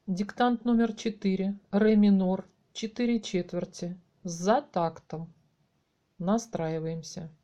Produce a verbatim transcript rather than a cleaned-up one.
Диктант номер четыре. Ре минор. Четыре четверти. За тактом. Настраиваемся.